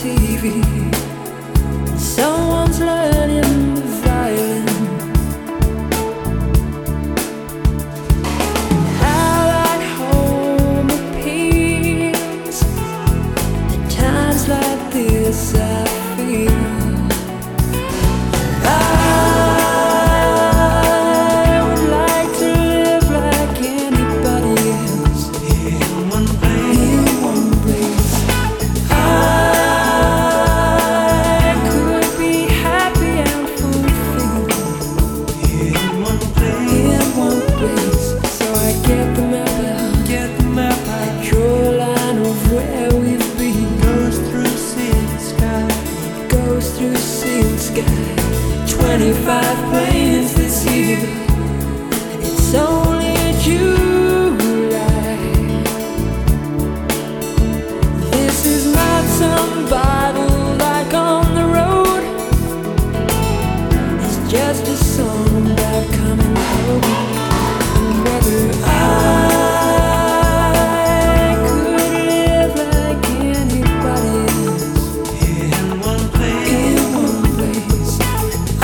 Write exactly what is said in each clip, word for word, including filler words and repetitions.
T V. Someone's learning the violin. How at home appears. At times like this I feel I would like to live like anybody else. In one place, in one place I could be happy and fulfilled. In one place, in one place. So I get the map out, get the map out. Draw a line of where we've been. Goes through sea and sky, goes through sea and sky. Twenty-five planes this year, and it's only July. This is not some battle like on the road. It's just a song about coming home. And whether I could live like anybody else. In one place, in one place I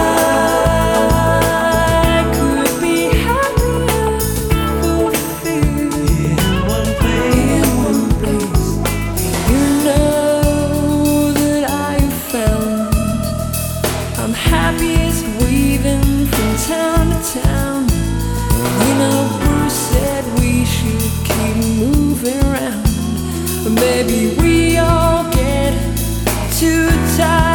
could be happy and fulfilled. In one place, in one place. You know that I have found I'm happiest weaving from town to town. You know Bruce said we should keep moving around. Maybe we all get too tired